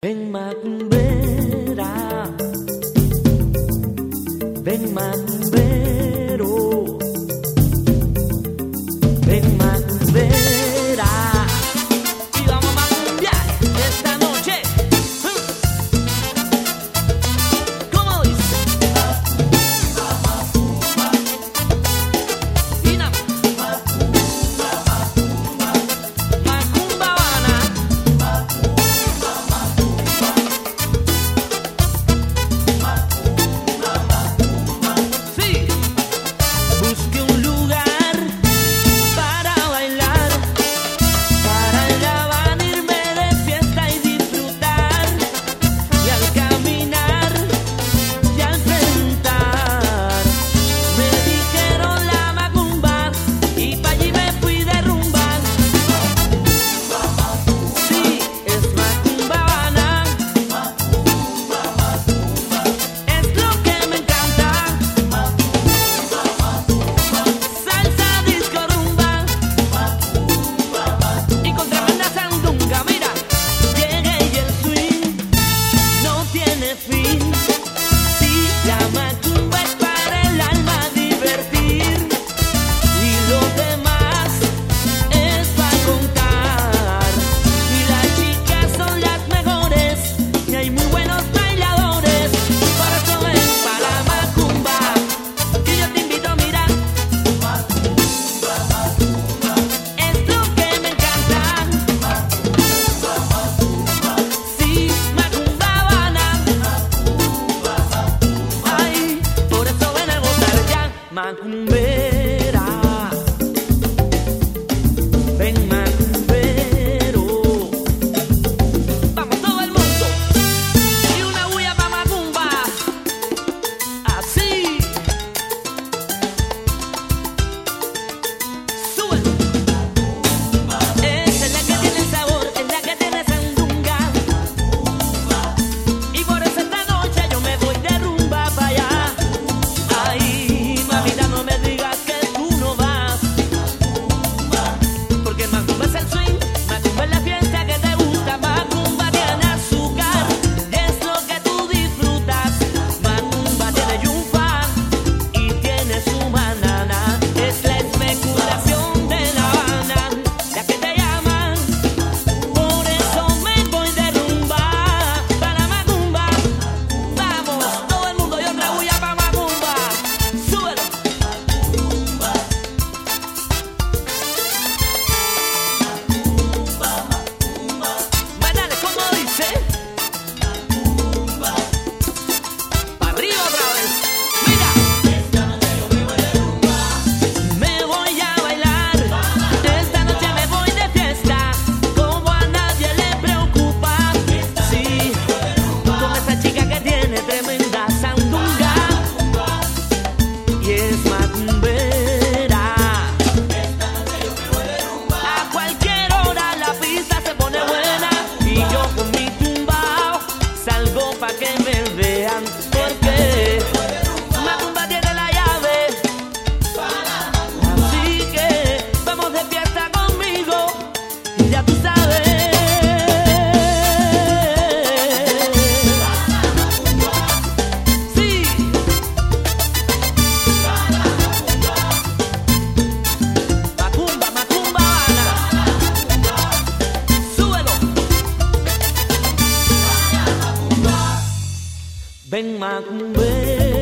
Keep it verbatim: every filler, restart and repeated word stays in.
Ven macumbera, ven macumbero, ven macumbera y vamos a macumbear esta noche. ¿Cómo dice? Y nada, macumba Habana. Busque un lugar para bailar, para en La Habana irme de fiesta y disfrutar. Y al caminar y al preguntar, me dijeron la macumba y pa' allí me fui de rumba. Sí, es macumba Habana, es lo que me encanta. Salsa, disco, rumba y con tremenda sandunga. Mira, llegué y el swing no tiene fin. Sí, la macumba es para el alma divertir y lo demás es para contar. Y las chicas son las mejores y hay muy buenos bailadores. Por eso ven para la macumba y yo te invito a mirar. Es lo que me encanta. Sí, macumba Habana. Ay, por eso ven a gozar ya, macumbera. Ven macumbero. Vamos todo el mundo. Y una bulla pa' macumba. Así. Sube. Esa es la que tiene sabor, es la que tiene sandunga. Y por eso esta noche yo me voy de rumba para allá. Ay, mamita, no me digas que tú no vas. Porque macumba es el swing, macumba es la fiesta que te gusta. Macumba tiene azúcar, es lo que tú disfrutas. Macumba tiene yufa y tiene su banana. Es la especulación de La Habana, la que te llaman. Por eso me voy de rumba para macumba. Vamos, todo el mundo y otra bulla para macumba. Súbelo. Más dale, como dice. Pa' arriba otra vez. Mira. Me voy a bailar. Esta noche me voy de fiesta. Como a nadie le preocupa. Sí, con esa chica que tiene tremenda sandunga. Y es macumbera. A cualquier hora la pista se pone buena. Y yo con mi tumbao salgo pa' que me vean. Porque macumba tiene la llave. Así que vamos de fiesta conmigo. Y ya tú sabes. Sí. Macumba, macumba Habana. Súbelo. Ven macumbera.